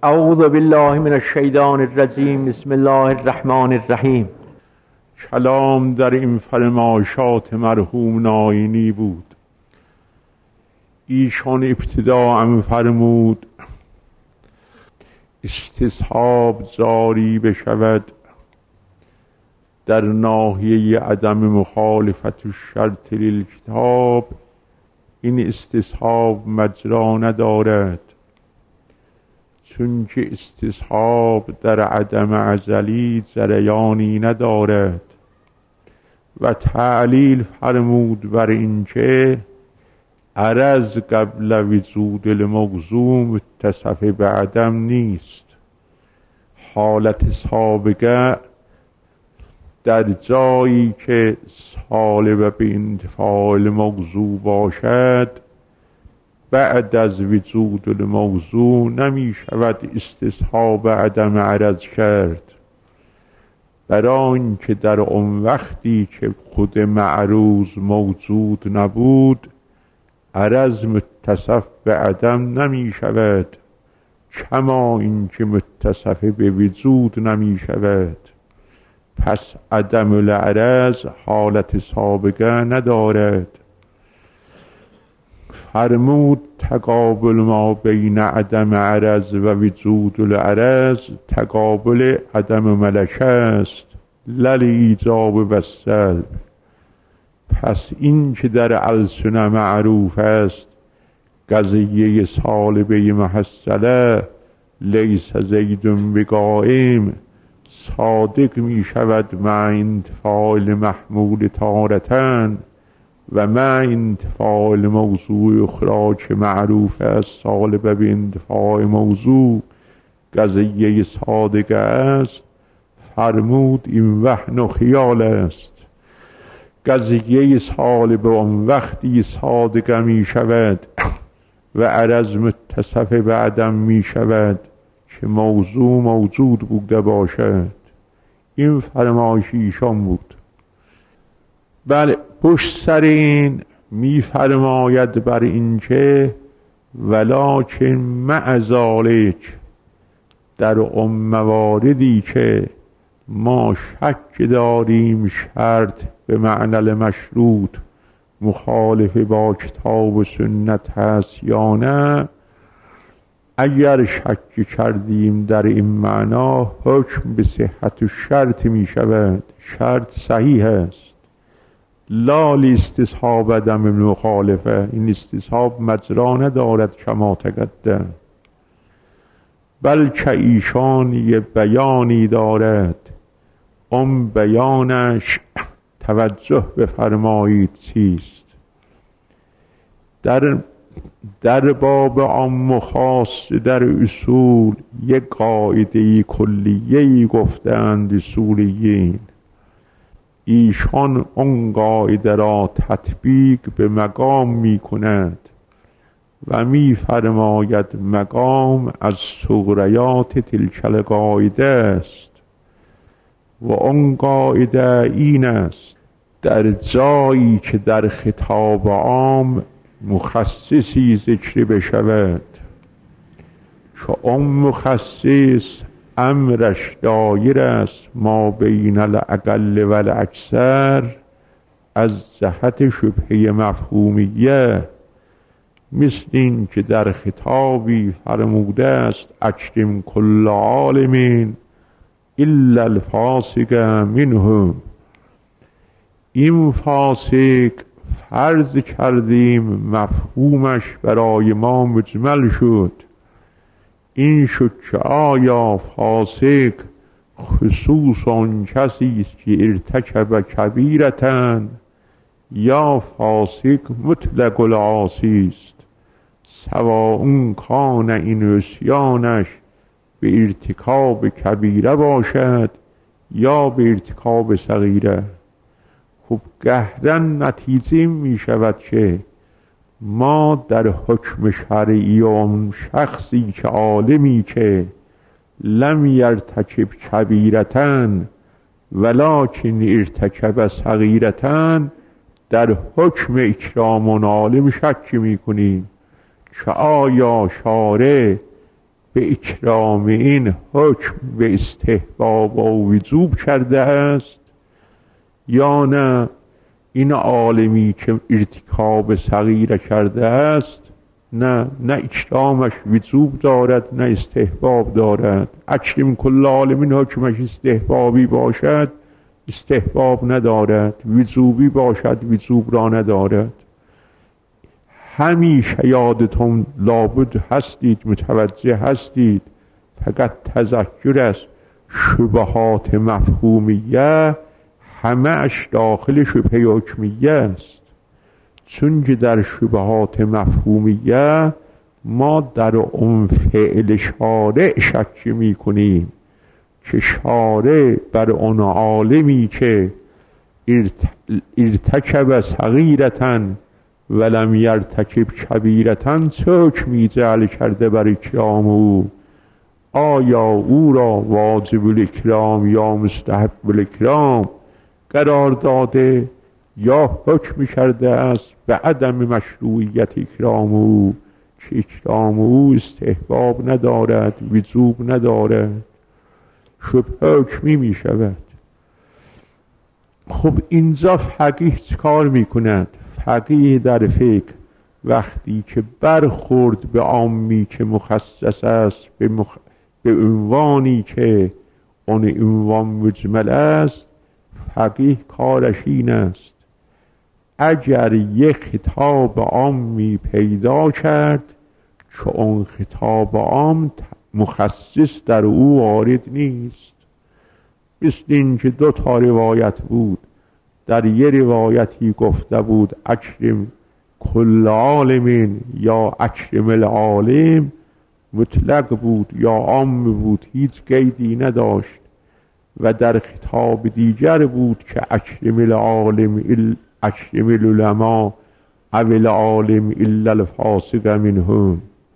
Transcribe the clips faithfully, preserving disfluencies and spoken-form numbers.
اعوذ بالله من الشیطان الرجیم. بسم الله الرحمن الرحیم. کلام در این فرمایشات مرحوم ناینی بود. ایشان ابتداء فرمود استصحاب جاری بشود در ناحیه عدم مخالفت الشرط للکتاب. این استصحاب مجرا ندارد، چون که استصحاب در عدم ازلی جریانی ندارد. و تعلیل فرمود بر این که عرض قبل وجود الموضوع متصف به عدم نیست. حالت سابقه در جایی که سالب به انتفاع الموضوع باشد، بعد از وجود الموضوع نمی شود استصحاب عدم عرض کرد، برای اینکه در اون وقتی که خود معروض موجود نبود عرض متصف به عدم نمی شود، کما اینکه متصف به وجود نمی شود. پس عدم العرض حالت سابقه ندارد. فرمود تقابل ما بین عدم عرض و وجود العرض تقابل عدم ملکه است، لل ایجاب و سلب. پس این که در السنه معروف است قضیه سالبه محصله لیس زید بقائم، صادق می شود مع انتفاع المحمول تارتن و مع انتفاع الموضوع اخرى که معروف است سالبه به انتفاع موضوع قضیه صادقه است. فرمود این وهن و خیال است. قضیه سالبه اون وقتی صادقه می شود و عرض متصف به عدم می شود که موضوع موجود بوده باشد. این فرمایش ایشان بود. بله، پشت سر این می فرماید بر این که ولکن مع ذالک در اون مواردی که ما شک داریم شرط به معنی مشروط مخالف با کتاب و سنت هست یا نه، اگر شک کردیم در این معنا حکم به صحت شرط می شود. شرط صحیح است، لا استصحاب عدم مخالفه. این استصحاب مجرا ندارد کما تقدم، بلکه ایشان یه بیانی دارد. اون بیانش توجه بفرمایید چیست. در در باب عام و خاص در اصول یک قاعده کلیه‌ای گفتند اصولیین. ایشان اون قاعده را تطبیق به مقام می کند و می فرماید مقام از صغریات تلک القاعده است. و اون قاعده این است: در جایی که در خطاب عام مخصصی ذکر بشود که اون مخصص امرش دایر است ما بین الاقل و الاکثر از جهت شبهه مفهومیه، مثل این که در خطابی فرموده است اکرم کل عالم الا الفاسق منهم. این فاسق فرض کردیم مفهومش برای ما مجمل شد. این شد که آیا فاسق خصوص آن کسی است که ارتکب کبیرتن یا فاسق مطلق العاصی است، سواء کان این عصیانش به ارتکاب کبیره باشد یا به ارتکاب صغیره. خب قهرن نتیجه می شود که ما در حکم شرعی اون شخصی که عالمی که لم یرتکب کبیرتن ولکن ارتکب صغیرتن در حکم اکرام اون عالم شک می کنیم که آیا شارع به اکرام این حکم به استحباب و وجوب کرده است، یا نه این عالمی که ارتکاب صغیره کرده است نه نه اکرامش وجوب دارد نه استحباب دارد. اکرم کل عالمین حکمش استحبابی باشد استحباب ندارد، وجوبی باشد وجوب را ندارد. همیشه یادتون لابد هستید، متوجه هستید، فقط تذکر است شبهات مفهومیه همه‌اش داخل شبهه حکمیه است. چون که در شبهات مفهومیه ما در اون فعل شارع شک می کنیم که شارع بر اون عالمی که ارتکب صغیرةً ولم یرتکب کبیرةً چه حکمی جعل کرده بر اکرام او، آیا او را واجب الاکرام یا مستحب الاکرام قرار داده یا حکم کرده است به عدم مشروعیت اکرام او که اکرام او استحباب ندارد وجوب ندارد، شبه حکمی می شود. خب اینجا فقیه چه کار می کند؟ فقیه در فقه وقتی که برخورد به عامی که مخصص است به, مخ... به عنوانی که اون عنوان مجمل است، فقیه کارش این است اگر یک خطاب عامی پیدا کرد که اون خطاب عام مخصص در او وارد نیست، مثل این که دو تا روایت بود، در یه روایتی گفته بود اکرم کل عالمین یا اکرم العالم، مطلق بود یا عام بود، هیچ قیدی نداشت، و در خطاب دیگر بود که اکرم العالم اکرم العلماء او العالم الا الفاسق منهم.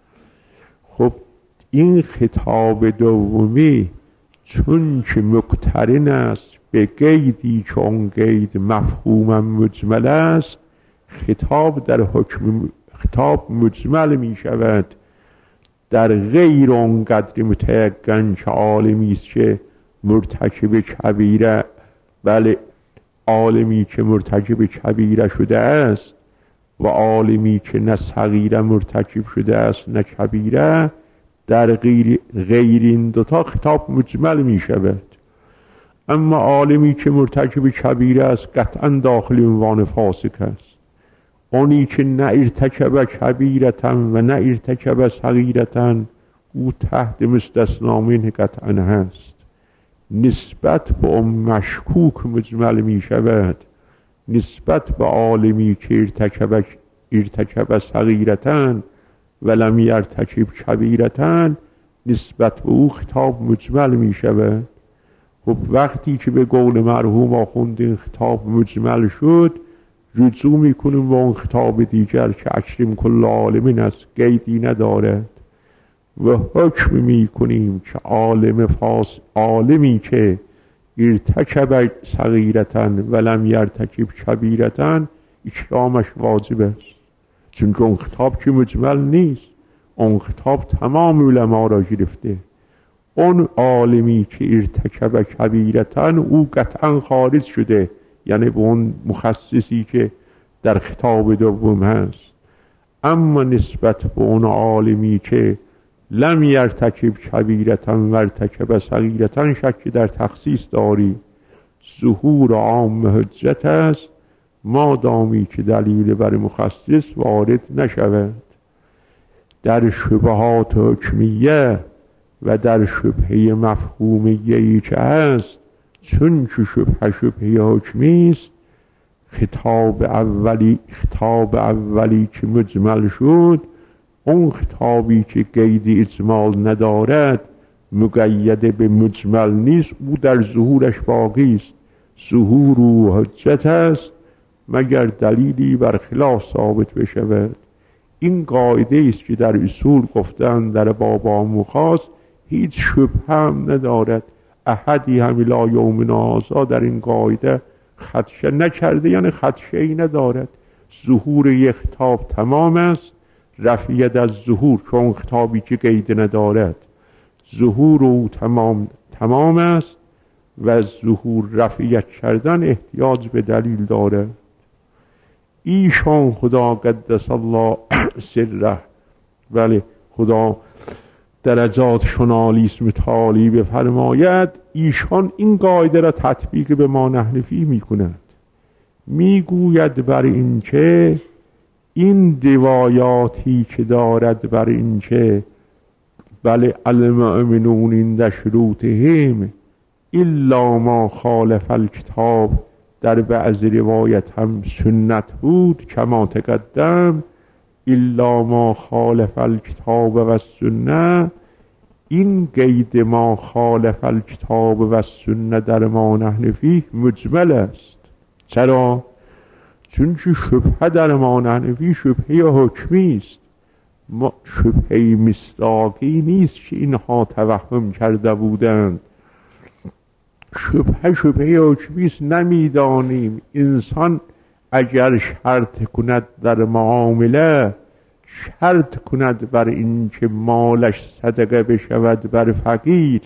خب این خطاب دومی چون که مقترن است به قیدی که اون قید مفهوم مجمل است، خطاب در حکم خطاب مجمل می شود، در غیر اون قدر متیقن که عالمی است که مرتکب کبیره، بله عالمی که مرتکب کبیره شده است و عالمی که نه صغیره مرتکب شده است نه کبیره، در غیر, غیر این دوتا خطاب مجمل می شود. اما عالمی که مرتکب کبیره است قطعا داخل عنوان فاسق است. اونی که نه ارتکب کبیرةً و نه ارتکب صغیرةً او تحت مستثنی منه قطعا هست. نسبت به اون مشکوک مجمل می شود، نسبت به عالمی که ارتکب ارتکب صغیرةً ولم یرتکب کبیرةً نسبت به او خطاب مجمل می شود. خب وقتی که به قول مرحوم آخوند این خطاب مجمل شد، رجوع میکنیم به اون خطاب دیگر که اکرم کل عالمین است، قیدی ندارد، و حکم میکنیم که عالم فاس عالمی که ارتکب صغیرةً ولم یرتکب کبیرةً اکرامش واجب است، چون اون خطاب که مجمل نیست، اون خطاب تمام علما را گرفته. اون عالمی که ارتکب کبیرةً او قطعا خارج شده، یعنی به اون مخصصی که در خطاب دوم هست. اما نسبت به اون عالمی که لم یرتکب کبیرةً و ارتکب صغیرةً شک در تخصیص داری، ظهور عام حجت است مادامی که دلیل بر مخصص وارد نشود. در شبهات حکمیه و در شبهه مفهومیه‌ای که هست، چون که شبهه شبهه حکمی است، خطاب اولی خطاب اولی که مجمل شد، اون خطابی که قید اجمال ندارد مقید به مجمل نیست، او در ظهورش باقی است. ظهور و حجت است مگر دلیلی بر خلاف ثابت بشود. این قاعده است که در اصول گفتن در باب عام و خاص هیچ شبهه هم ندارد. احدی هم الی یومنا هذا در این قاعده خدشه نکرده، یعنی خدشه ای ندارد. ظهور یک خطاب تمام است، رفعیت از ظهور چون خطابی که قید ندارد ظهور او تمام تمام است و از ظهور رفعیت کردن احتیاج به دلیل داره. ایشان خدا قدس الله سره، ولی خدا درجاتشون عالی است متعالی بفرماید، ایشان این قاعده را تطبیق به ما نحنفی میکنند. میگوید بر این که این روایاتی که دارد بر این که بله المؤمنون عند شروطهم الا ما خالف الکتاب، در بعض روایت هم سنت بود کما تقدم الا ما خالف الکتاب و السنه، این قید ما خالف الکتاب و السنه در ما نحنفی مجمل است. چرا؟ چون که شبهه در ما نحنفی شبهه حکمی است، شبهه مصداقی نیست که اینها توهم کرده بودند. شبهه شبهه حکمی است. نمیدانیم انسان اگر شرط کند در معامله، شرط کند بر این که مالش صدقه بشود بر فقیر،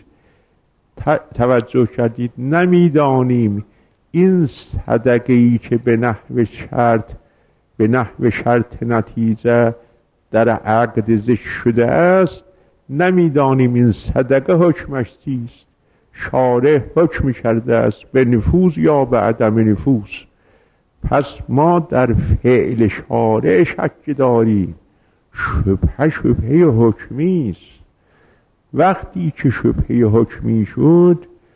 توجه کردید، نمیدانیم این صدقه‌ای که به نحو شرط به نحو شرط نتیجه در عقد ذکر شده است، نمیدانیم این صدقه حکمش چیست. شارع حکم کرده است به نفوذ یا به عدم نفوذ، پس ما در فعل شارع شک داریم. شبهه شبهه حکمی است. وقتی که شبهه حکمی شد،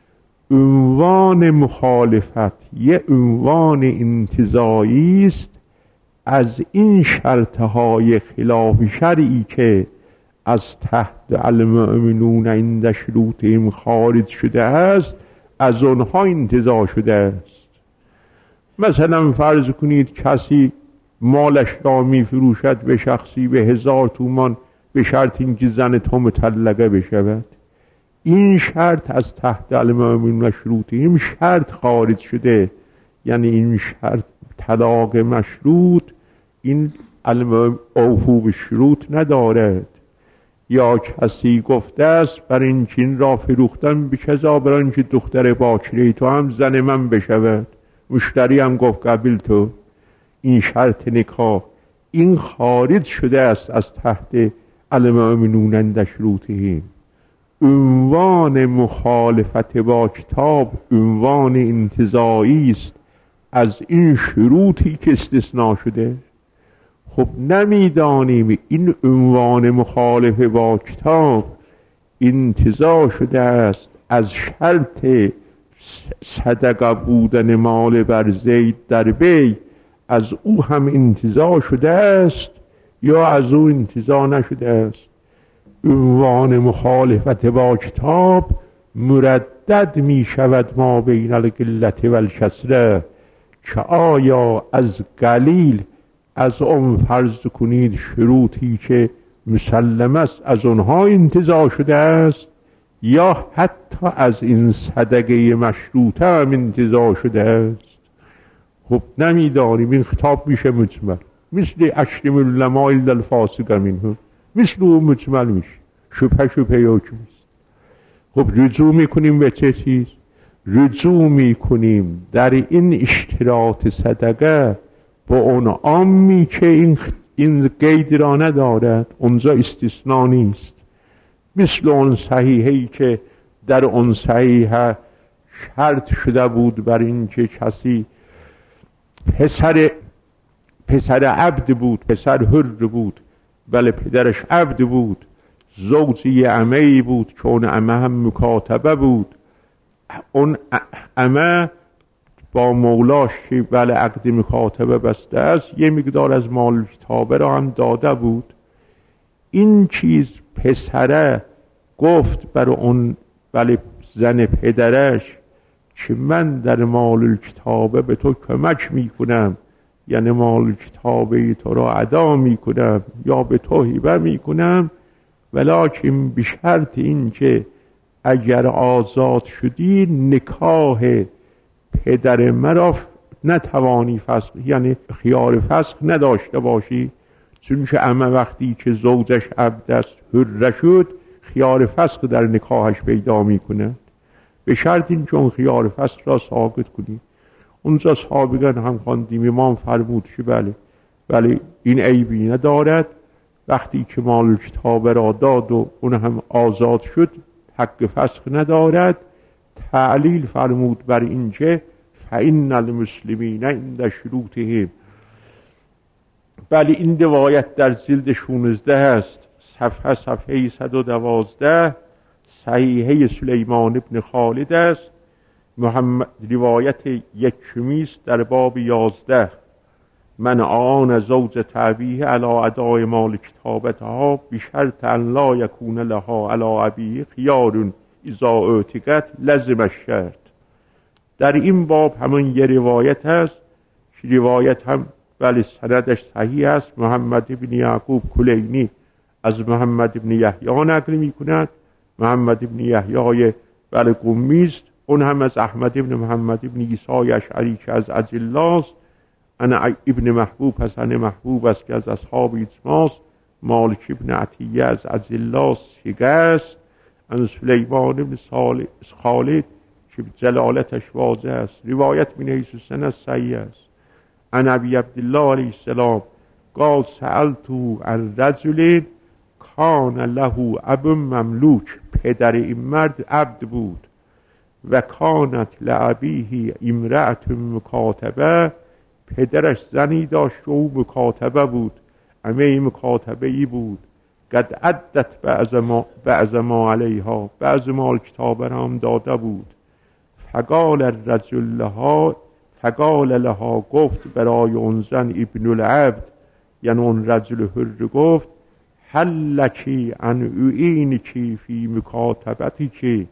عنوان مخالفت یه عنوان انتزاعی است از این شرطهای خلاف شرعی که از تحت المؤمنون عند شروطهم خارج شده است، از آنها انتزاع شده است. مثلا فرض کنید کسی مالش را می فروشد به شخصی به هزار تومان به شرط اینکه زن تو مطلقه بشود. این شرط از تحت المؤمنون شروطهم شرط خارج شده، یعنی این شرط طلاق مشروط این اوفو به شروط ندارد. یا کسی گفته است بر این چین را فروختم به کذا برای اینکه دختر باکره تو هم زن من بشود، مشتری هم گفت قبیل تو، این شرط نکاح این خارج شده است از تحت المؤمنون عند شروطهم. عنوان مخالفت با کتاب عنوان انتزاعی است از این شروطی که استثناء شده. خب نمیدانیم این عنوان مخالف با کتاب انتزاع شده است از شرط صدقه بودن مال بر زید در بی، از او هم انتزاع شده است یا از او انتزاع نشده است. عنوان مخالفت با کتاب مردد می شود ما بین القلت و الکثره، که آیا از قلیل از اون فرض کنید شروطی که مسلم است از اونها انتزاع شده است، یا حتی از این صدقه مشروطه هم انتزاع شده است. خب نمیدانیم. این خطاب میشه مجمل، مثل اشتم العلماء الا الفاسق منهم، مثل اون مجمل میشه. شبه شبه حکم است. خب رجوع میکنیم به چه چیز؟ رجوع میکنیم در این اشتراط صدقه با اون عامی که این این قید را ندارد، اونجا استثناء نیست. مثل اون صحیحی که در اون صحیحه شرط شده بود بر این که کسی پسر پسر عبد بود، پسر حر بود، بله پدرش عبد بود، زوجی عمه‌ای بود که اون عمه هم مکاتبه بود. اون عمه با مولاش که بله عقد مکاتبه بسته است یه مقدار از مال کتابه را هم داده بود. این چیز پسره گفت بر اون بله زن پدرش که من در مال کتابه به تو کمک میکنم، یعنی مال کتابه تو را ادا میکنم یا به تو هبه میکنم، ولکن به شرط این که اگر آزاد شدی نکاح پدر مرا نتوانی فسخ، یعنی خیار فسخ نداشته باشی، چون که اما وقتی که زوجش عبد است حر شد خیار فسق در نکاحش پیدا می کند، به شرط این چون خیار فسق را ساقط کنی. اونجا سابقا هم خواندیم امام فرمود که بله بله این عیبی ندارد. وقتی که مال کتاب را داد و اون هم آزاد شد حق فسخ ندارد. تعلیل فرمود بر اینکه فإن المسلمین عند شروطهم. بله این روایت در جلد شانزده است، صفحه صفحه صد و دوازده، صحیحه سلیمان ابن خالد است. محمد روایت یکمی است در باب یازده. من آن زوج تعبیه علی ادای مال کتابتها بشرط ان لا یکون لها علی ابیه خیار اذا اعتقت لزم الشرط. در این باب همون یه روایت هست، روایت هم ولی سندش صحیح است. محمد ابن یعقوب کلینی از محمد ابن یحیی نقل می کند. محمد ابن یحیی ولی قمی است، اون هم از احمد ابن محمد ابن عیسی اشعری که از اجلا است. انا ابن محبوب حسن محبوب است که از اصحاب اجماست. مالک ابن عطیه از اجلا سیگه است. ان سلیمان ابن خالد که جلالتش واضح است. روایت من حیث سند صحیح است. ان ابی عبدالله علیه السلام قال سألتو عن رجل کان له اب مملوک. پدر این مرد عبد بود و کانت لعبیه امرأت مکاتبه. پدرش زنی داشت و او مکاتبه بود، امه مکاتبه ای بود. قد عدت بعض ما, بعض ما علیها، بعض مال کتابه را هم داده بود. فقال الرجل لها فقال لها گفت برای اون زن ابن العبد، یعنی اون رجل حر گفت هل لکی ان اعینکی فی مکاتبتی، که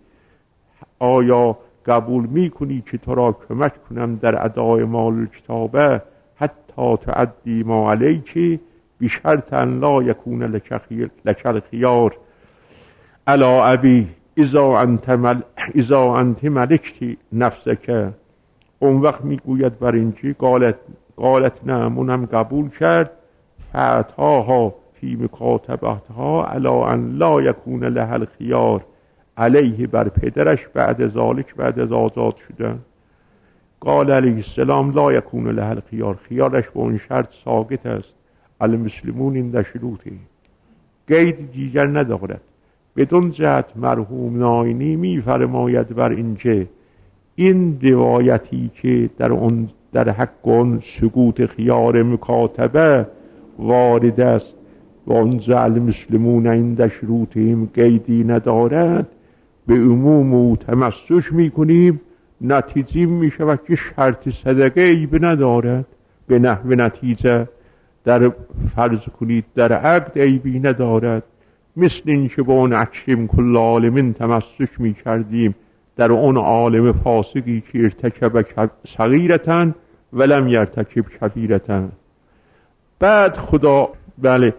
آیا قبول میکنی که تو را کمک کنم در ادای مال کتابه حتی تعدی ما علیکی بشرط ان لا یکون لک الخیار علی ابی اذا انت مل اذا انت ملکتی نفسک. اون وقت میگوید بر اینجی قالت قالت نعم، اونم قبول کرد. فعطاها فی مکاتبتها علی ان لا یکون له الخیار علیه، بر پدرش بعد ذالک بعد از آزاد شدن. قال علیه السلام لا یکون له الخیار، خیارش با اون شرط ساقط است. المسلمون این شروطه، قید دیگر ندارد. بدون جهت مرحوم ناینی می فرماید بر اینکه این روایتی که در اون در حق اون سقوط خیار مکاتبه وارد است و اونجا المسلمون عند شروطهم قیدی ندارد، به عموم او تمسک میکنیم. نتیجه میشود که شرط صدقه عیب ندارد. به نحو نتیجه در فرض کنید در عقد عیبی ندارد، مثل این که با اون اکرم کل عالمین تمسک میکردیم در اون عالم فاسقی که ارتکب صغیرتن ولم یرتکب کبیرتن. بعد خدا بله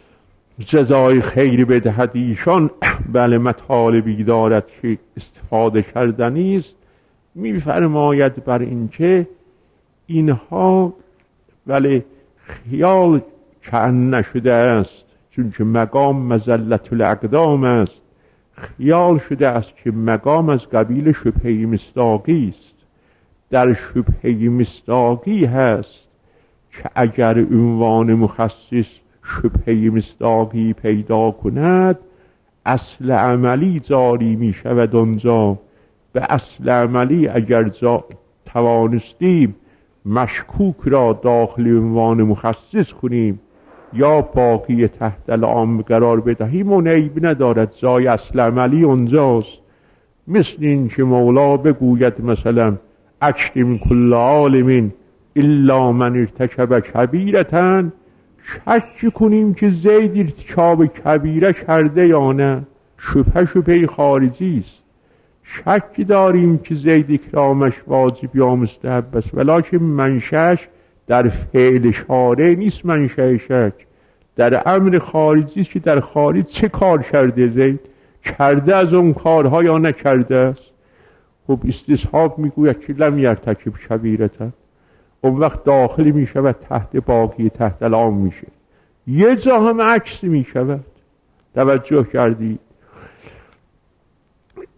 جزای خیر بدهد ایشان، بله مطالبی دارد که استفاده کردنی است. میفرماید بر اینکه اینها بله خیال کأن نشده است، چون که مقام مزلت الاقدام است. خیال شده است که مقام از قبیل شبهه مصداقی است. در شبهه مصداقی هست که اگر عنوان مخصص شبهه مصداقی پیدا کند اصل عملی جاری می شود. آنجا به اصل عملی اگر توانستیم مشکوک را داخل عنوان مخصص کنیم یا باقی تحت العام قرار بدهیم اون عیب ندارد، جای اصل عملی اونجاست. مثل این که مولا بگوید مثلا اکرم کل عالمین الا من ارتکب کبیرتن، شک کنیم که زید ارتکاب کبیره کرده یا نه، شبهه شبهه خارجی است. شک داریم که زید اکرامش واجب یا مستحب است، ولکن منشأش در فعل شارع نیست. منشأ شک در امر خارجی است که در خارج چه کار کرده زید، کرده از اون کارها یا نکرده است. خب استصحاب میگوید که لم یرتکب کبیرتن، اون وقت داخل میشود تحت باقی تحت العام میشه. یه جا هم عکس میشود. توجه کردی؟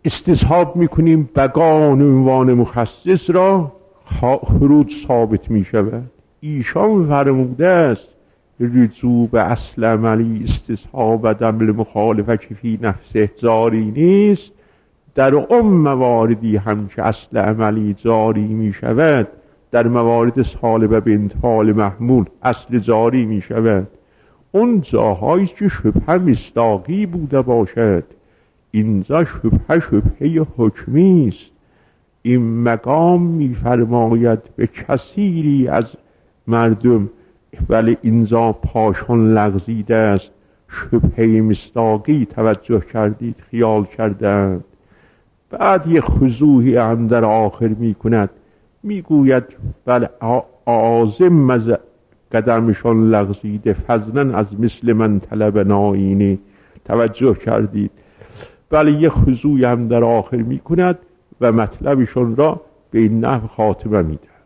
استصحاب میکنیم بقان عنوان مخصص را خروج ثابت میشود. ایشان فرموده است رجوع به اصل عملی استصحاب و دم مخالفت فی نفس جاری نیست. در ام مواردی هم که اصل عملی جاری می شود، در موارد سالبه به انتفال محمول اصل جاری می شود. اون جاهایی که شبهه مصداقی بوده باشد، اینجا شبهه شبهه حکمی است. این مقام می فرماید به کثیری از مردم ولی اینجا پاشان لغزیده است، شبهه مصداقی توجه کردید خیال کردند. بعد یه خضوعی هم در آخر می کند، می گوید بله آزم از قدمشان لغزیده فضلا از مثل من طلب ناینه. توجه کردید؟ بله یه خضوعی هم در آخر می کند و مطلبشان را به این نحو خاتمه می دهد.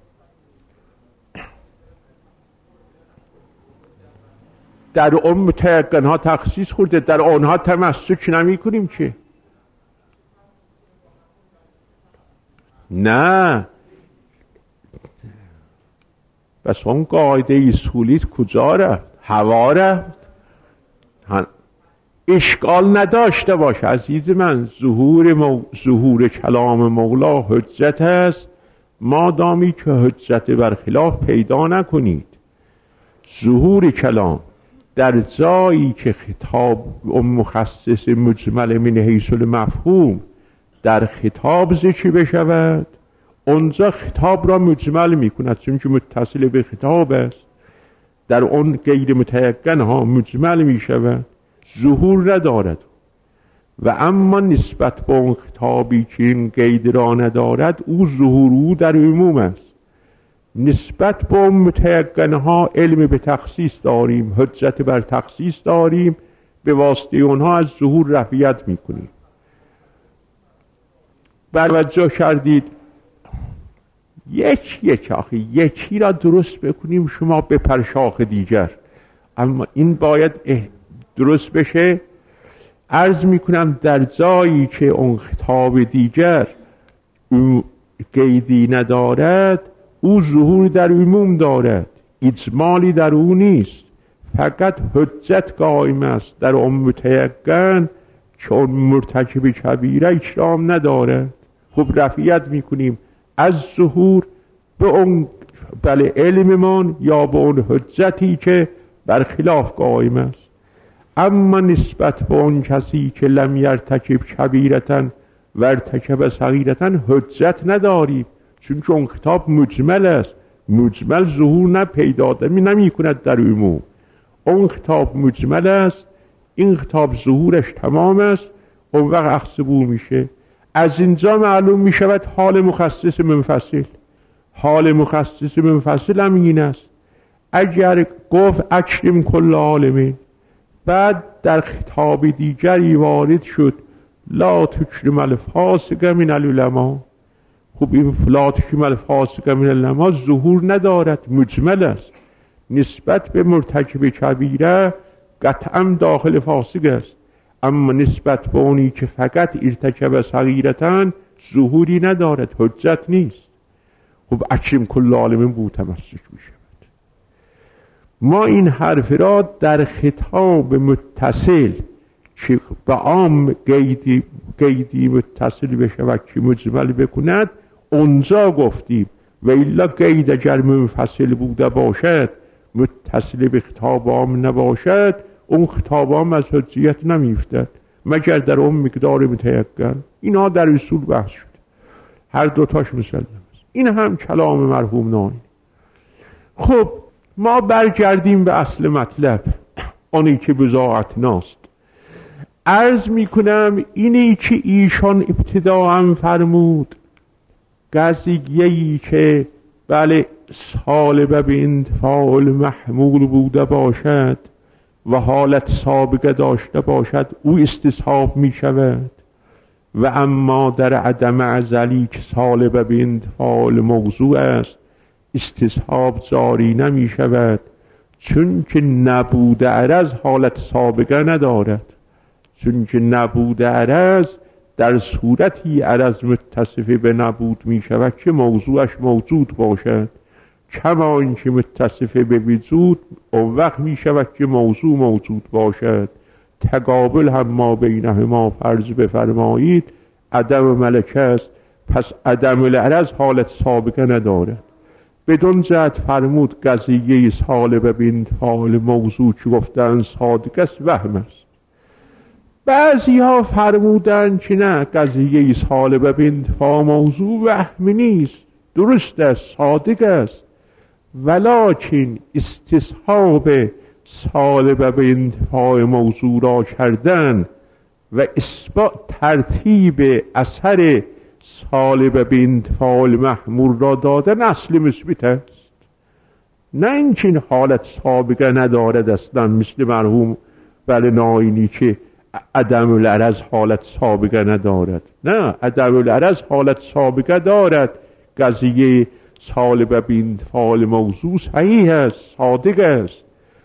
در اون متیقنها تخصیص خورده، در آنها تمسک نمی کنیم که نه. بس اون قاعده اصولیت کجا رفت؟ هوا رفت. اشکال نداشته باش عزیز من، ظهور, مو... ظهور کلام مولا حجت است مادامی که حجت برخلاف پیدا نکنید. ظهور کلام در جایی که خطاب ام مخصص مجمل من حیث المفهوم در خطاب ذکر بشود، اونجا خطاب را مجمل می کند چون که متصل به خطاب است. در اون غیر متیقن ها مجمل می شود، ظهور ندارد. و اما نسبت به اون خطابی که این قید را ندارد، او ظهور او در عموم است. نسبت به اون متیقن ها علم به تخصیص داریم، حجت بر تخصیص داریم، به واسطه اونها از ظهور رفعیت می کنیم. توجه کردید؟ یک یک آخی یکی را درست بکنیم شما بپر شاخ دیگر، اما این باید درست بشه. عرض میکنم در جایی که اون خطاب دیگر او قیدی ندارد، او ظهور در عموم دارد، اجمالی در او نیست، فقط حجت قائم است در اون متیقن چون مرتکب کبیره اکرام ندارد. خب رفعیت میکنیم از ظهور به اون بله علممان یا به اون حجتی که برخلاف قائم است. اما نسبت به اون کسی که لم یرتکب کبیرتن و ارتکب صغیرتن حجت نداریم، چون که اون خطاب مجمل است. مجمل ظهور نپیدا نمی کند در عموم. اون خطاب مجمل است، این خطاب ظهورش تمام است، اون وقت اخذبور میشه. از اینجا معلوم می شود حال مخصص منفصل. حال مخصص منفصل هم این است. اگر گفت اکرم کل عالمه، بعد در خطاب دیگری وارد شد لا تکرم الفاسق من العلماء، خب این لا تکرم الفاسق من العلماء ظهور ندارد، مجمل است. نسبت به مرتکب کبیره قطعا داخل فاسق است، اما نسبت به اونی که فقط ارتکب صغیرتن ظهوری ندارد، حجت نیست. خب اکرم کل عالم بود تمسک می شود. ما این حرف را در خطاب متصل که به عام قیدی, قیدی متصل بشود که مجمل بکند اونجا گفتیم، و الا قید اگر منفصل بوده باشد متصل به خطاب عام نباشد، اون خطاب عام از حجیت نمیفتد مگر در اون مقدار متیقن. اینا در اصول بحث شد، هر دوتاش مسلم است. این هم کلام مرحوم ناینی. خب ما برگردیم به اصل مطلب، آنی که بضاعتناست. عرض میکنم اینی که ایشان ابتداء فرمود قضیه‌ای که بله سالبه به انتفاع محمول بوده باشد و حالت سابقه داشته باشد، او استصحاب می شود. و اما در عدم ازلی که سالبه به انتفاع موضوع است استصحاب جاری نمی شود، چون که نبوده عرض حالت سابقه ندارد. چون که نبوده عرض در صورتی عرض متصف به نبود می شود که موضوعش موجود باشد، کما اینکه متصف به وجود اون وقت می شود که موضوع موجود باشد. تقابل هم ما بینهما فرض بفرمایید عدم ملکه است، پس عدم العرض حالت سابقه ندارد. بدون جهت فرمود قضیه سالبه به انتفاع موضوع که گفتن صادق است وهم است. بعضی ها فرمودن که نه، قضیه سالبه به انتفاع موضوع وهم نیست، درست است، صادق است، ولکن استصحاب سالبه به انتفاع موضوع را کردن و اثبات ترتیب اثر سالبه به انتفاع محمول را دادن اصل مثبت است، نه اینکه این حالت سابقه ندارد اصلا، مثل مرحوم بله ناینی که عدم العرض حالت سابقه ندارد. نه، عدم العرض حالت سابقه دارد. قضیه سالبه به انتفاع موضوع صحیح است، صادق است،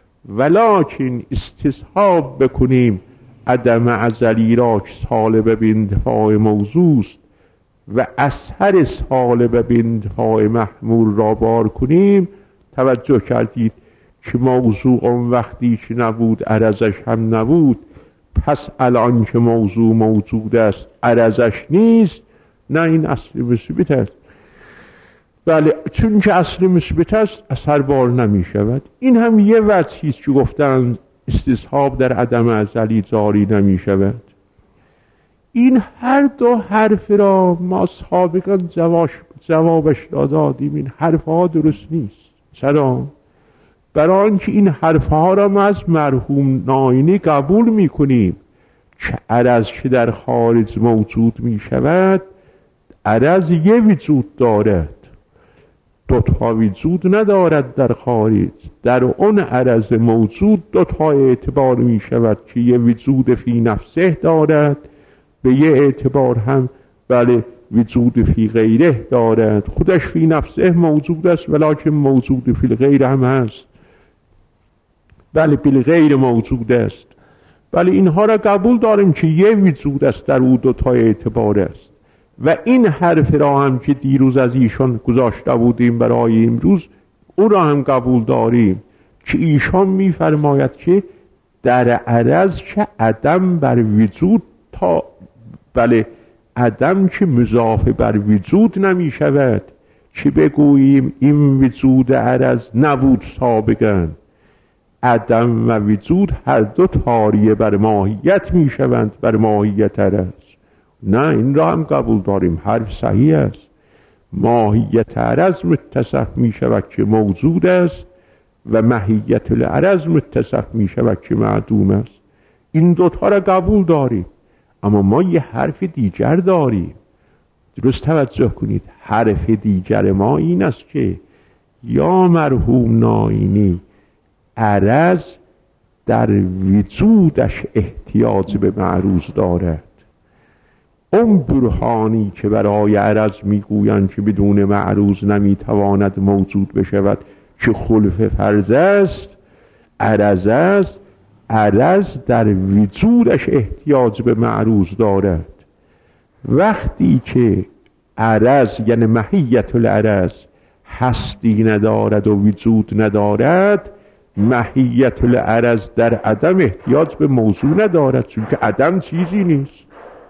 ولکن استصحاب بکنیم عدم ازلی را که سالبه به انتفاع موضوع است و اثر سالبه به انتفاع محمول را بار کنیم. توجه کردید که موضوع اون وقتی که نبود عرضش هم نبود، پس الان که موضوع موجود است عرضش نیست. نه، این اصل مثبت است. بله، چون که اصل مثبت است اثر بار نمی شود. این هم یه وجهی است که گفتن استصحاب در عدم ازلی جاری نمی شود. این هر دو حرف را ما سابقا جوابش دادیم. این حرف ها درست نیست. چرا؟ برای آنکه این حرف ها را ما از مرحوم ناینی قبول می کنیم که عرض که در خارج موجود می شود، عرض یه وجود دارد، دوتا وجود ندارد در خارج. در اون عرض موجود دوتا اعتبار می شود که یه وجود فی نفسه دارد، به یه اعتبار هم بله وجود فی غیره دارد. خودش فی نفسه موجود است ولکن موجود فی غیره هم هست، بله بی غیر موجود است. بله اینها را قبول داریم که یه وجود است، در او دوتا اعتبار است. و این حرف را هم که دیروز از ایشان گذاشته بودیم برای امروز، او را هم قبول داریم که ایشان میفرماید که در عرض که عدم بر وجود تا بله عدم که مضاف بر وجود نمی شود، که بگوییم این وجود عرض نبود سابقا. عدم و وجود هر دو طاریه بر ماهیت می شوند، بر ماهیت عرض. نه، این را هم قبول داریم، حرف صحیح است. ماهیت عرض متصف می شود که موجود است و ماهیت العرض متصف می شود که معدوم است. این دوتا را قبول داریم. اما ما یه حرف دیگر داریم. درست توجه کنید، حرف دیگر ما این است که یا مرحوم ناینی عرض در وجودش احتیاج به معروض دارد. اون برهانی که برای عرض میگویند که بدون معروض نمیتواند موجود بشود که خلف فرض است، عرض است، عرض در وجودش احتیاج به معروض دارد. وقتی که عرض یعنی ماهیت العرض هستی ندارد و وجود ندارد، ماهیت العرض در عدم احتیاج به موضوع ندارد، چون که عدم چیزی نیست.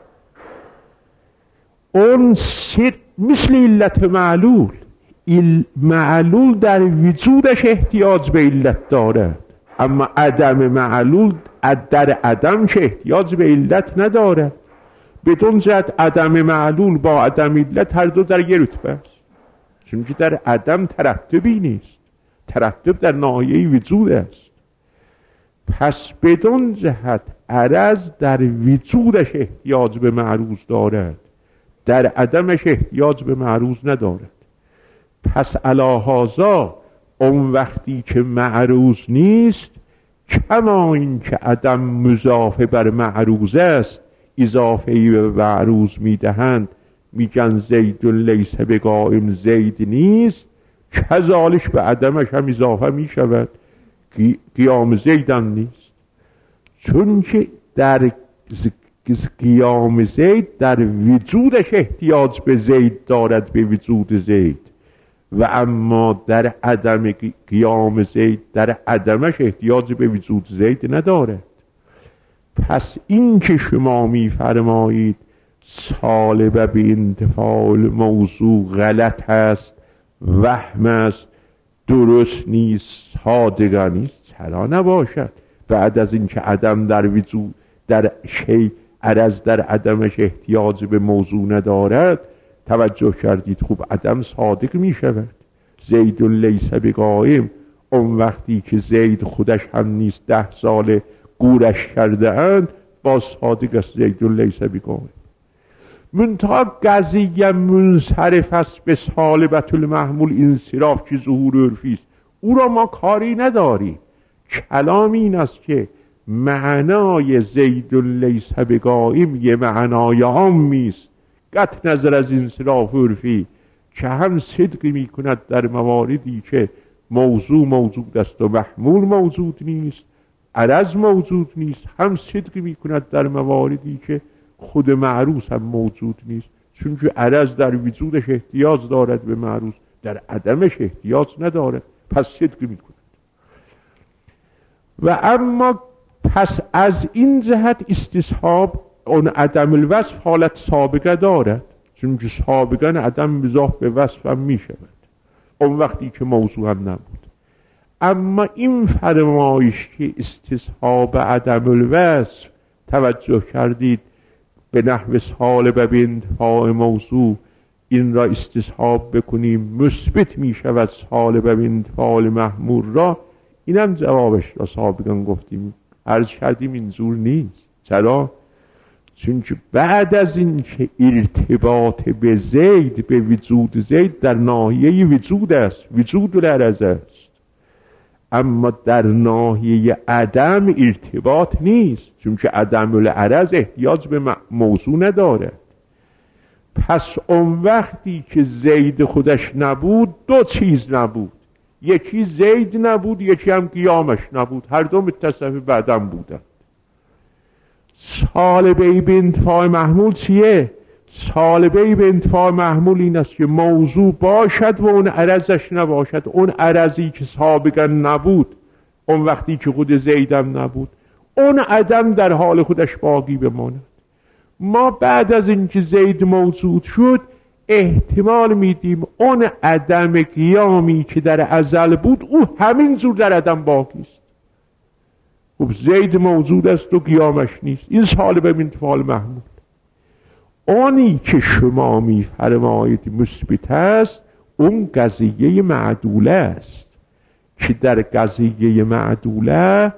اون سر مثل علت معلول، معلول در وجودش احتیاج به علت دارد، اما عدم معلول در عدم که احتیاج به علت ندارد. بدون جهت عدم معلول با عدم علت هر دو در یه رتبه است، چون که در عدم ترتبی نیست، ترتب در ناحیه وجود است. پس بدون جهت عرض در وجودش احتیاج به معروض دارد، در عدمش احتیاج به معروض ندارد. پس علی هذا اون وقتی که معروض نیست، کما این که عدم مضافه بر معروض است، اضافه‌ای به معروض میدهند، میگن زید لیس بقائم، زید نیست، کذالک به عدمش هم اضافه میشود، قیام زیدم نیست. چون که در قیام زید در وجودش احتیاج به زید دارد، به وجود زید، و اما در عدم قیام زید در عدمش احتیاج به وجود زید ندارد. پس این که شما میفرمایید سالبه به انتفاع موضوع غلط است، وهم است، درست نیست، صادقه نیست، چرا نباشد؟ بعد از این که عدم در وجود در شیء عرض در عدمش احتیاج به موضوع ندارد، توجه کردید خوب، عدم صادق می شود. زید لیس بقائم، اون وقتی که زید خودش هم نیست، ده سال گورش کرده اند، باز صادق است زید لیس بقائم. منتها قضیه منصرف است به سالبة المحمول، انصراف که ظهور عرفی است، او را ما کاری نداریم. کلام این است که معنای زید لیس بقائم یه معنای عامی است، قطع نظر از انصراف عرفی، که هم صدقی می کند در مواردی که موضوع موجود است و محمول موجود نیست، عرض موجود نیست، هم صدقی می کند در مواردی که خود معروض هم موجود نیست، چون که عرض در وجودش احتیاج دارد به معروض، در عدمش احتیاج ندارد، پس صدقی می کند. و اما پس از این جهت استصحاب اون عدم الوصف حالت سابقه دارد، چون که سابقا عدم مضاف به وصف هم می شود اون وقتی که موضوع هم نبود. اما این فرمایش که استصحاب عدم الوصف، توجه کردید، به نحو سالبه به انتفاع موضوع، این را استصحاب بکنیم مثبت می شود سالبه به انتفاع محمول را، اینم جوابش را سابقا گفتیم، عرض کردیم اینجور نیست. چرا؟ چون که بعد از این که ارتباط به زید، به وجود زید در ناحیه وجود است، وجود العرض است، اما در ناحیه عدم ارتباط نیست، چون که عدم العرض احتیاج به موضوع ندارد. پس اون وقتی که زید خودش نبود، دو چیز نبود، یکی زید نبود، یکی هم قیامش نبود، هر دو متصف به عدم بودند. سالبه به انتفاع محمول چیه؟ سالبه به انتفاع محمول این است که موضوع باشد و اون عرضش نباشد، اون عرضی که سابقا نبود، اون وقتی که خود زیدم نبود، اون عدم در حال خودش باقی بماند. ما بعد از اینکه زید موجود شد احتمال میدیم اون عدم قیامی که در ازل بود، او همین زور در عدم باقی است. خب زید موجود است و قیامش نیست، این سالبه به انتفاع محمول. آنی که شما میفرمایید مثبت است، اون قضیه معدوله است که در قضیه معدوله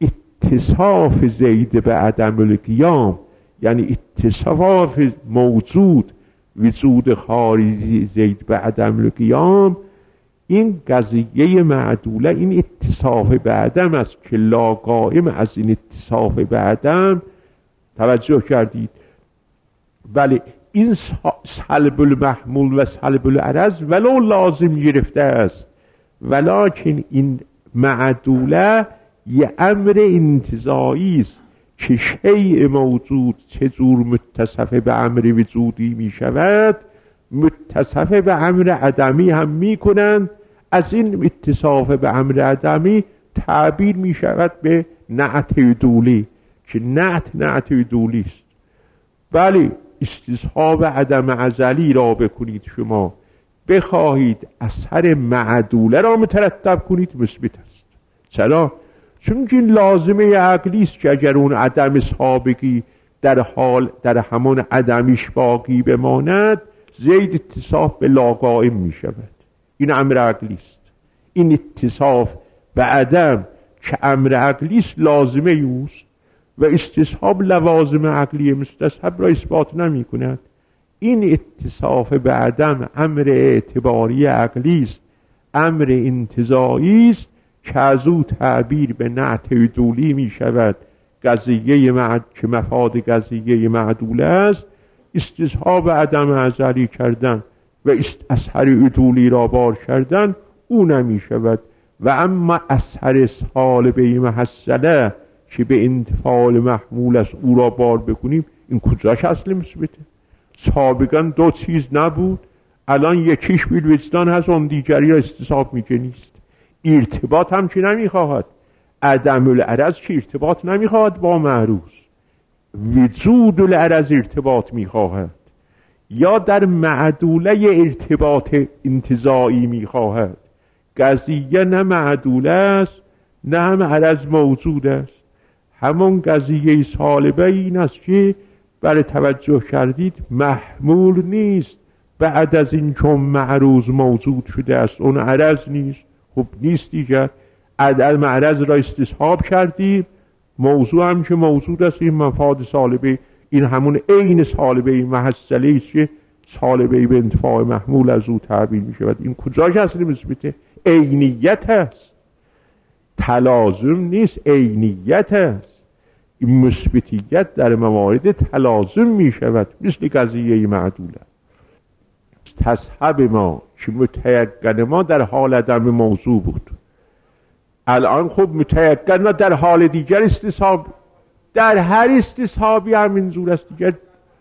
اتصاف زید به عدم القیام، یعنی اتصاف موجود وجود خارجی زید به عدم القیام، این قضیه معدوله، این اتصاف به عدم است که لا قائم از این اتصاف به عدم. توجه کردید؟ بله، این سلب المحمول و سلب العرض ولو لازم گرفته است، ولکن این معدوله یه امر انتزاعی است که شیء موجود چجور متصف به امر وجودی می شود، متصف به امر عدمی هم می کنند. از این اتصاف به امر عدمی تعبیر می شود به نعت دولی، که نعت نعت دولی است. بله، استصحاب عدم ازلی را بکنید، شما بخواهید اثر معدوله را مترتب کنید، مثبت است. چرا؟ چون که لازمه عقلی است که اگر اون عدم سابقی در حال در همان عدمیش باقی بماند، زید اتصاف به لا قائم می شود. این امر عقلی است. این اتصاف به عدم که امر عقلی است لازمه اوست و استصحاب لوازم عقلی مستصحب را اثبات نمی کند. این اتصاف به عدم امر اعتباری عقلی است، امر انتزاعی است که از او تعبیر به نعت دولی می شود. قضیه معد... که مفاد قضیه معدوله است، استصحاب عدم ازلی کردن و اثر دولی را بار کردن، او نمی شود. و اما اثر سالبه محصله که به انتفاع محمول است او را بار بکنیم، این کجاش اصل مثبته؟ سابقا دو چیز نبود، الان یکیش بالوجدان هست، اون دیگری را استصحاب میگه نیست. ارتباط هم که نمیخواهد، عدم العرض که ارتباط نمیخواهد با معروض، وجود العرض ارتباط میخواهد، یا در معدوله ارتباط انتزاعی میخواهد. قضیه نه معدوله است نه هم عرض موجود است. همون قضیه سالبه این است که برای توجه کردید محمول نیست بعد از این چون معروض موجود شده است اون عرض نیست. خب نیست دیگر، عدم عرض را استصحاب کردیم، موضوع هم که موجود است، این مفاد سالبه، این همون عین سالبه محصله است که سالبه به انتفاع محمول از او تعبیر می شود. این کجاش اصل مثبته؟ عینیت است، تلازم نیست، عینیت است. این مثبتیت در موارد تلازم می شود، مثل قضیه معدوله. تصحب ما که متیقن ما در حال عدم موضوع بود، الان خب متیقن ما در حال دیگر استصحاب، در هر استصحابی همین زور است دیگر.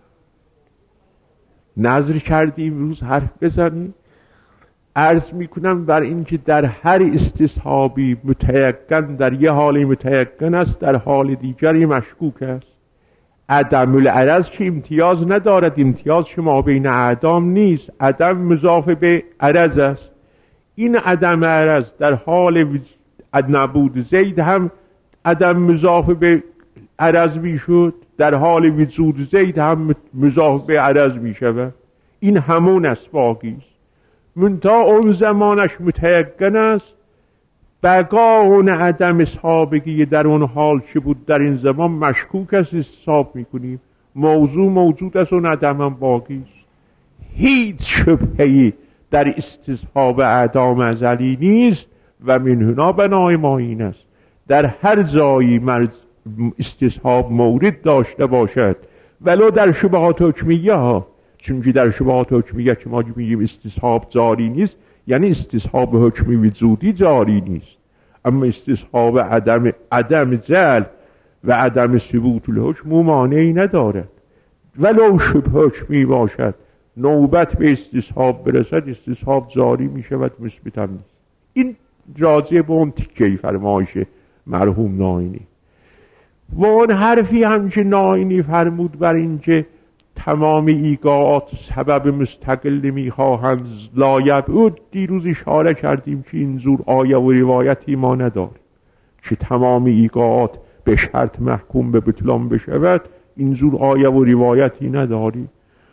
نظر کردیم روز حرف بزنیم، عرض میکنم بر این که در هر استصحابی متیقن در یه حال متیقن است، در حال دیگری مشکوک است. عدم العرض که امتیاز ندارد، امتیاز شما بین اعدام نیست، عدم مضاف به عرض است. این عدم عرض در حال نبود زید هم عدم مضاف به عرض می شد، در حال وجود زید هم مضاف به عرض می شود. این همون است، باقی است. منتها اون زمانش متیقن است، بقا اون عدم سابقی در اون حال که بود در این زمان مشکوک است، استصحاب میکنیم. موضوع موجود است، اون عدم هم باقی است. هیچ شبهه‌ای در استصحاب اعدام ازلی نیست و من هنا بنای ما این است در هر جایی مرز استصحاب مورد داشته باشد، ولو در شبهات حکمیه ها، چون که در شبهات حکمیه که ما میگیم استصحاب جاری نیست، یعنی استصحاب حکمی وجودی جاری نیست، اما استصحاب عدم عدم جعل و عدم ثبوت الحکم مانعی ندارد. ولو شبه حکمی باشد نوبت به استصحاب برسد، استصحاب جاری می شود، مثبت هم نیست. این راجع به اون تیکه‌ای فرمایش مرحوم ناینی و اون حرفی هم که ناینی فرمود بر این که تمام ایگاعات سبب مستقل میخواهند لایبعود. دیروز اشاره کردیم که این زور آیه و روایتی ما نداره که تمام ایگاعات به شرط محکوم به بطلان بشود، این زور آیه و روایتی نداری.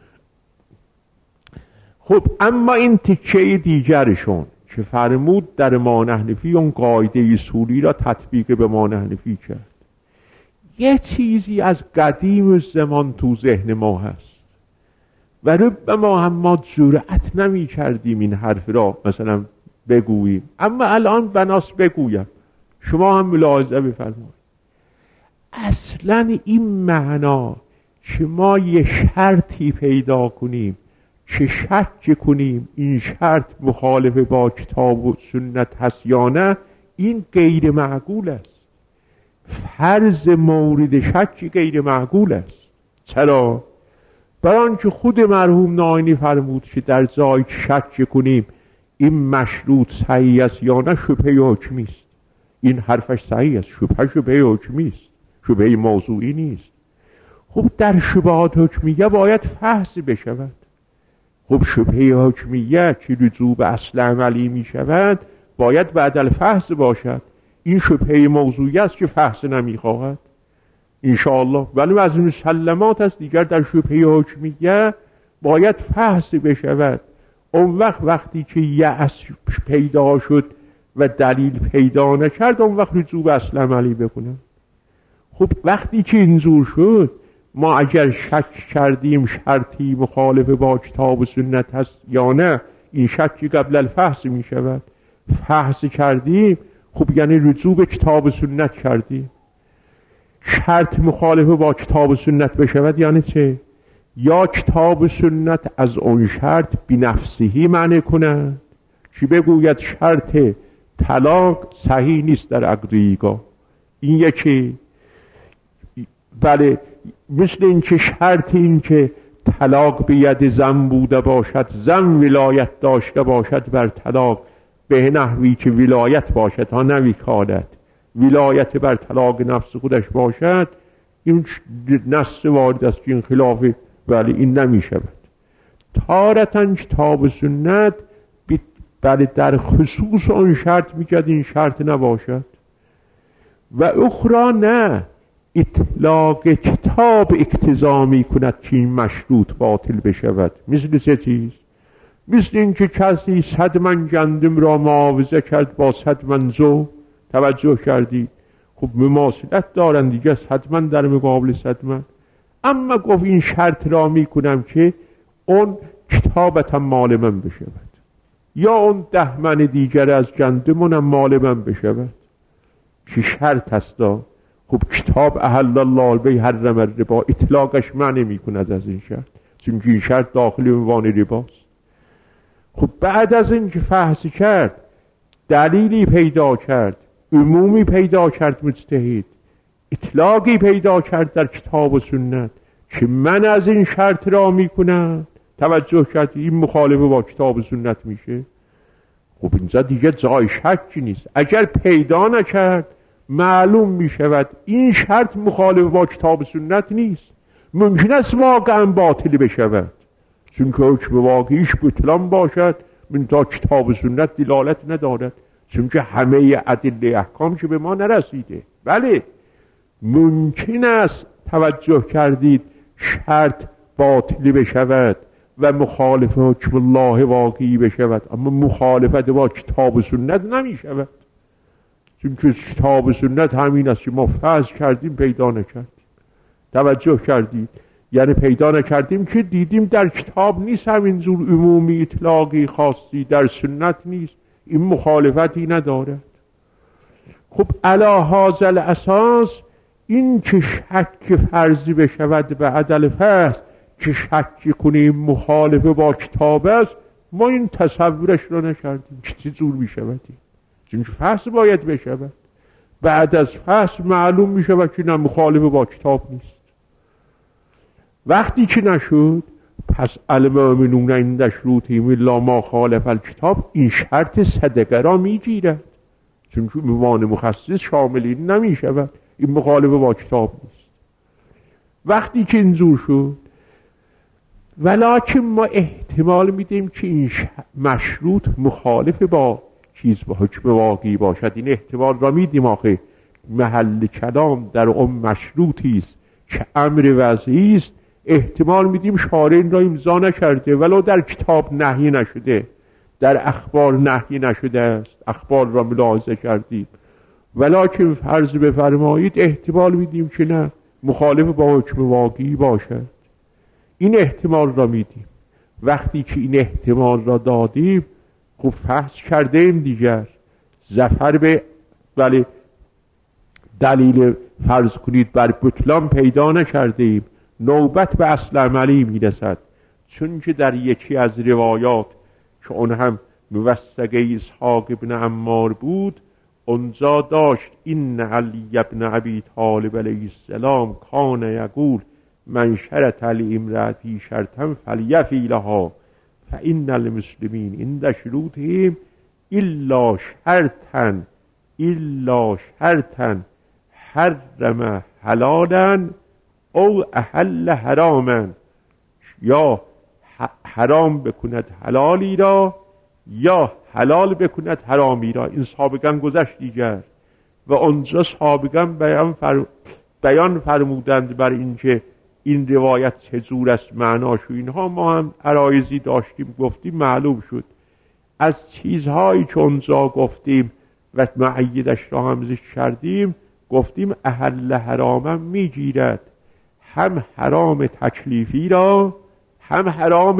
خب اما این تکه دیگرشون که فرمود در مانحنفی اون قاعده اصولی را تطبیق به مانحنفی کرد، یه چیزی از قدیم زمان تو ذهن ما هست و ربما هم ما جرأت نمی کردیم این حرف را مثلا بگوییم، اما الان بناس بگویم، شما هم ملاحظه بفرمایید. اصلا این معنا که ما یه شرطی پیدا کنیم که شک کنیم این شرط مخالف با کتاب و سنت هست یا نه، این غیر معقول است. فرض مورد شک غیر معقول است. چرا؟ برای آنکه خود مرحوم ناینی فرمود که در جای شک کنیم این مشروط صحیح است یا نه، شبهه حکمی است. این حرفش صحیح است، شبهه شبهه حکمی است، شبهه موضوعی نیست. خب در شبهات حکمیه باید فحص بشود. خب شبهه حکمیه که رجوع به اصل عملی می شود باید بعد الفحص باشد. این شبهه موضوعی است که فحص نمی خواهد انشاءالله، ولی از مسلمات است دیگر. در شبهه حکمیه باید فحص بشود. اون وقت وقتی که یأس پیدا شد و دلیل پیدا نکرد، اون وقت رجوع به اصل عملی بکنم. خب وقتی که اینجور شد، ما اگر شک کردیم شرطی مخالف با کتاب و سنت هست یا نه، این شکی قبل الفحص می شود. فحص کردیم، خب یعنی رجوع به کتاب و سنت کردیم. شرط مخالف با کتاب و سنت بشود یعنی چه؟ یا کتاب و سنت از اون شرط بی نفسهی معنی کنند که بگوید شرط طلاق صحیح نیست در عقد ایگاه، این یکی. بله مثل این که شرط این که طلاق به ید زن بوده باشد، زن ولایت داشته باشد بر طلاق به نحوی که ولایت باشد ها نه وکالت، ولایت بر طلاق نفس خودش باشد، این نص وارد است که این خلافه ولی این نمی شود. تارتاً کتاب و سنت بله در خصوص آن شرط میگد این شرط نباشد و اخرى نه، اطلاق کتاب اقتضا می کند که این مشروط باطل بشود. مثل سه چیز، مثل این که کسی صد من گندم را معاوضه کرد با صد من زو، توجه کردی خب مماثلت دارن دیگه، صد من در مقابل صد من، اما گفت این شرط را می کنم که اون کتابتا مال من بشود یا اون ده من دیگر از گندمونم مال من بشود، که شرط هستا. خب کتاب احل الله بی حرم الربا اطلاقش معنی می کند از این شرط، چون این شرط داخل عنوان رباست. خب بعد از این که فحص کرد، دلیلی پیدا کرد، عمومی پیدا کرد مجتهد، اطلاقی پیدا کرد در کتاب و سنت که من از این شرط را می کنم، توجه کرد این مخالفه با کتاب و سنت میشه. خب اینجا دیگه جای شکی نیست. اگر پیدا نکرد معلوم می شود این شرط مخالف با کتاب و سنت نیست، ممکن است واقعا باطل بشود، چون که حکم واقعیش بطلان باشد من تا کتاب و سنت دلالت ندارد، چون که همه ادله احکام که به ما نرسیده. بله ممکن است توجه کردید شرط باطل بشود و مخالف حکم الله واقعی بشود، اما مخالفت با کتاب و سنت نمی شود، چون که کتاب و سنت همین است که ما فحص کردیم پیدا نکردیم. توجه کردید؟ یعنی پیدا نکردیم که دیدیم در کتاب نیست همینجور عمومی اطلاقی خاصی، در سنت نیست، این مخالفتی ندارد. خب علی هذا الاساس این که شک فرضی بشود به عدل فحص که شک کنیم مخالفه با کتاب است، ما این تصورش رو نکردیم که چه جور می شودیم، چون فحص باید بشود. بعد از فحص معلوم می شود که نه مخالفه با کتاب نیست. وقتی که نشد پس المؤمنون عند شروطهم الا ما خالف الکتاب، این شرط صدقه را می گیرد، چون که عنوان مخصص شامل این نمی شود، این مخالفه با کتاب نیست. وقتی که اینجور شد ولکن ما احتمال میدیم که این مشروط مخالف با چیز با حکم واقعی باشد، این احتمال را میدیم. آخه محل کلام در اون مشروطی است که امر وضعی است، احتمال میدیم شارع این را امضا نکرده، ولو در کتاب نهی نشده، در اخبار نهی نشده است، اخبار را ملاحظه کردیم، ولکن فرض بفرمایید احتمال میدیم که نه مخالف با حکم واقعی باشد، این احتمال را میدیم. وقتی که این احتمال را دادیم خب فحص کرده ایم دیگر، ظفر به ولی دلیل فرض کنید بر بطلان پیدا نکرده ایم، نوبت به اصل عملی میرسد. چون که در یکی از روایات که اون هم موثقه اسحاق ابن عمار بود، اونجا داشت این علی ابن ابی طالب علیه السلام کان یقول من شرط لامرأتی شرطا فلیفی لها فإن المسلمین عند شروطهم الا شرطا الا شرطا حرم حلالا او احل حراما، یا حرام بکند حلالی را یا حلال بکند حرامی را. این سابقا گذشت دیگر و اونجا سابقا بیان, فر... بیان فرمودند بر اینکه این روایت چجور است معناش و اینها. ما هم عرایزی داشتیم گفتیم، معلوم شد از چیزهایی که اونجا گفتیم و معیدش را هم ذکر کردیم، گفتیم احل حراما میگیرد هم حرام تکلیفی را هم حرام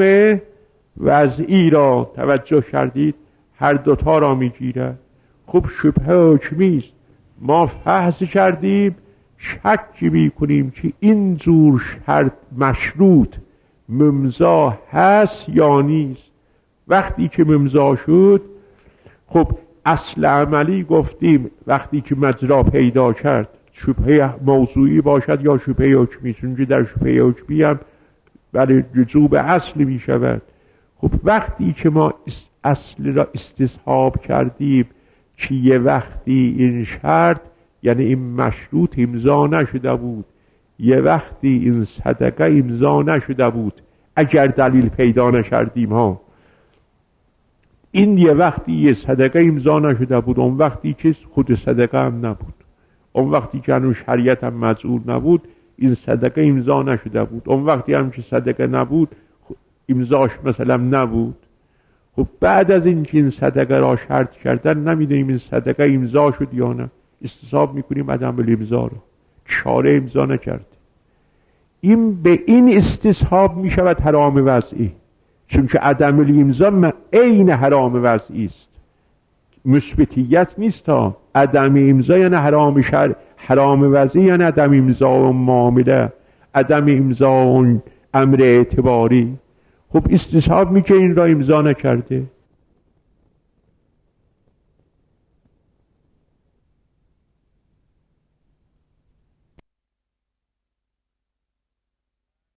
وضعی را. توجه کردید؟ هر دوتا را میگیرد. خب شبهه حکمی است، ما فحص کردیم، شکی میکنیم که این جور شرط مشروط ممضا هست یا نیست. وقتی که ممضا شد خب اصل عملی گفتیم وقتی که مجرا پیدا کرد شبهه موضوعی باشد یا شبهه حکمی، چون در شبهه حکمی هم برای رجوع به اصل می شود. خب وقتی که ما اصل را استصحاب کردیم که یه وقتی این شرط یعنی این مشروط امضا نشده بود، یه وقتی این صدقه امضا نشده بود اگر دلیل پیدا نکردیم ها، این یه وقتی یه صدقه امضا نشده بود، اون وقتی که خود صدقه هم نبود، اون وقتی که هنوز شریعت هم مزعور نبود این صدقه امضا نشده بود، اون وقتی هم که صدقه نبود امضاش مثلا نبود. خب بعد از این که این صدقه را شرط کردن نمیدونیم این صدقه امضا شد یا نه، استصحاب میکنیم عدم الامضا رو، چاره امضا نکرد. این به این استصحاب میشود حرام وضعی، چون که عدم الامضا عین حرام وضعی است، مثبتیت نیست. ها عدم امضا یعنی حرام شرع، حرام وضعی یعنی عدم امضا و معامله، عدم امضا و امر اعتباری. خب استصحاب میگه این را امضا نکرده،